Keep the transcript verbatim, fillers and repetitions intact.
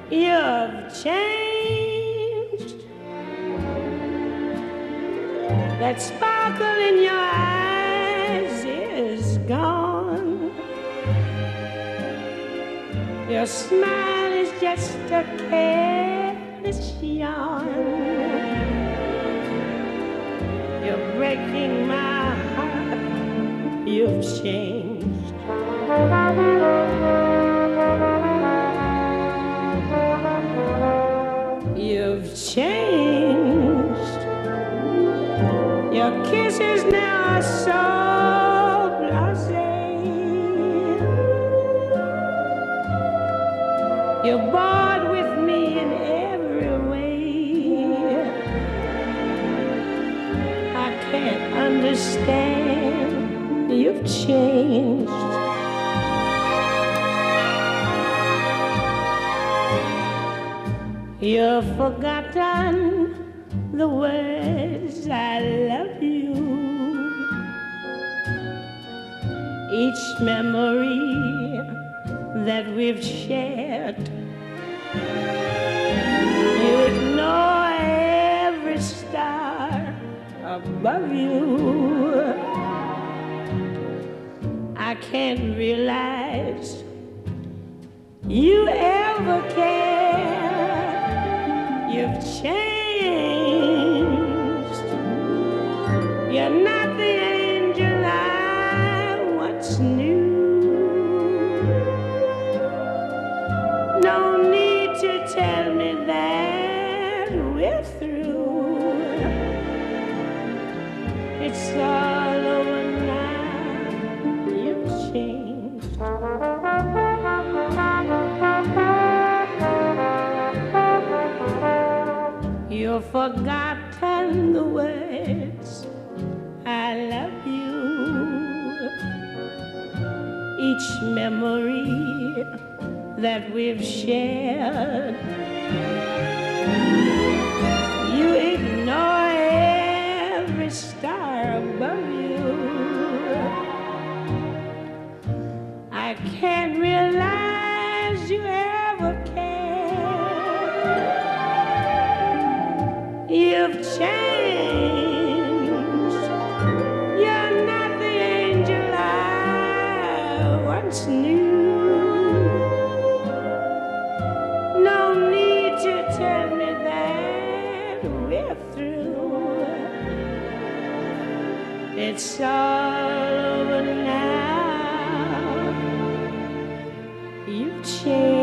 You've changed. That sparkle in your eyes is gone. Your smile is just a careless yawn. You're breaking my heart. You've changed. You've changed. Your kisses now are so blasé. You're bored with me in every way. I can't understand. You've changed. You've forgotten the words I love you. Each memory that we've shared. You ignore every star above you. I can't realize you ever cared. You've changed. You're not the angel I once knew. No need to tell me that we're through. It's all over now. You've changed. You've forgotten the words I love you. Each memory that we've shared. You ignore every star above you. I can't realize you ever cared. You've changed. You're not the angel I once knew. No need to tell me that we're through. It's all over now. You've changed.